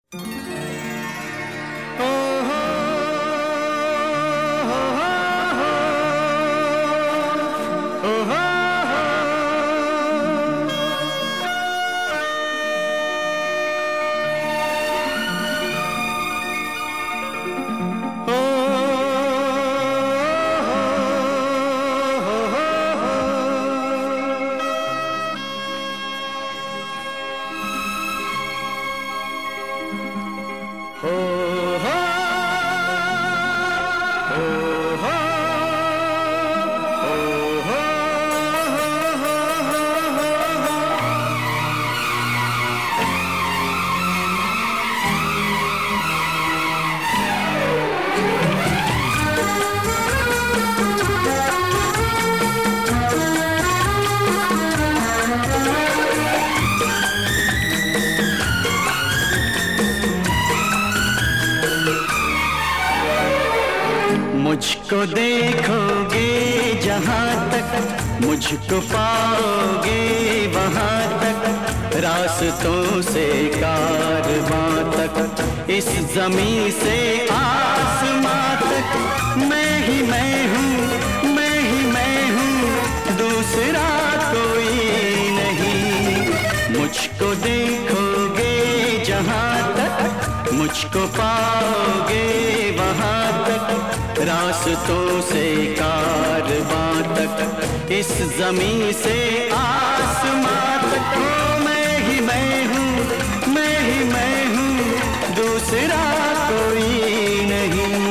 मुझको देखोगे जहाँ तक, मुझको पाओगे वहाँ तक, रास्तों से कारवां तक, इस ज़मीं से आसमां तक, मैं ही मैं हूँ, मैं ही मैं हूँ, दूसरा कोई नहीं। मुझको देखोगे जहाँ तक, मुझको पाओगे वहाँ तक, रास्तों से कारवां तक, इस ज़मीं से आसमां तक, मैं ही मैं हूँ, मैं ही मैं हूँ, दूसरा कोई नहीं।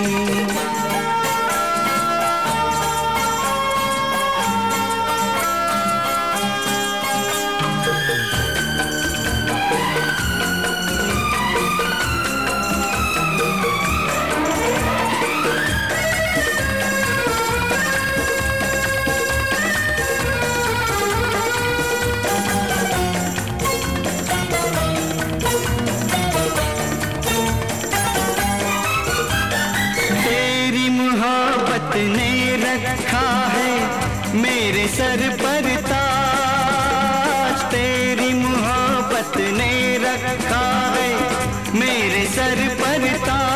ने रखा है मेरे सर पर ताज, तेरी मोहब्बत ने रखा है मेरे सर पर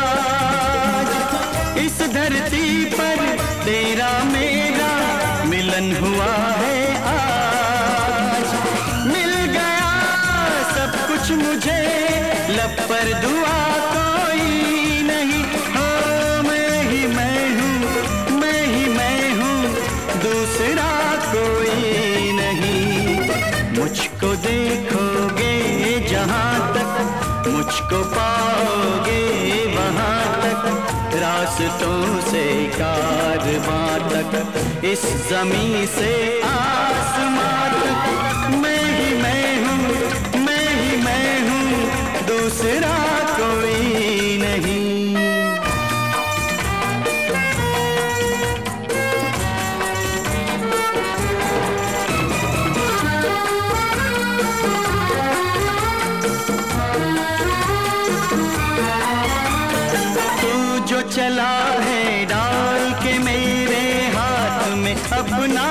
ताज। इस धरती पर तेरा मेरा मिलन हुआ है आज, मिल गया सब कुछ मुझे, लब पर दुआ कोई नहीं। हो मैं ही मैं हूँ, मैं ही मैं हूँ, दूसरा कोई नहीं। मुझको देखोगे जहाँ तक, मुझको पाओगे वहाँ तक, रास्तों से कारवां तक, इस ज़मीं से आसमां तक, मैं ही मैं हूँ, मैं ही मैं हूँ, दूसरा कोई नहीं। चला है डाल के मेरे हाथ में अपना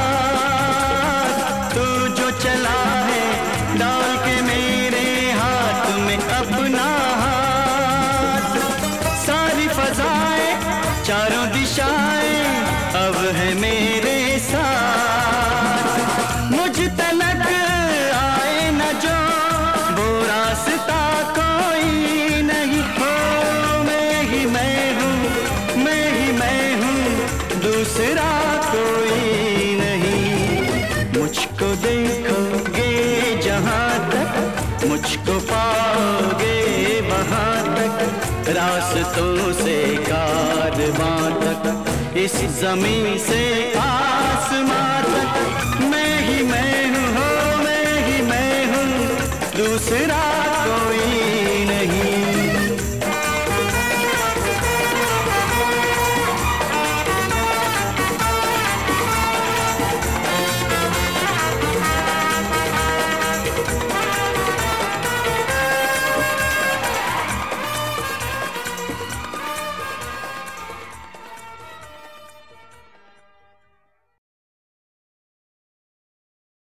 हाथ, तू जो चला है डाल के मेरे हाथ में अपना हाथ, सारी फजाएं चारों दिशाएं अब है मेरे साथ। मुझ तलक आए न जो वो रास्ता कोई नहीं। हो मैं ही मैं हूँ, मैं ही मैं हूँ, दूसरा कोई नहीं। मुझको देखोगे जहाँ तक, मुझको पाओगे वहाँ तक, रास्तों से कारवां तक, इस ज़मीं से आसमां तक, मैं ही मैं हूँ, हो मैं ही मैं हूँ, दूसरा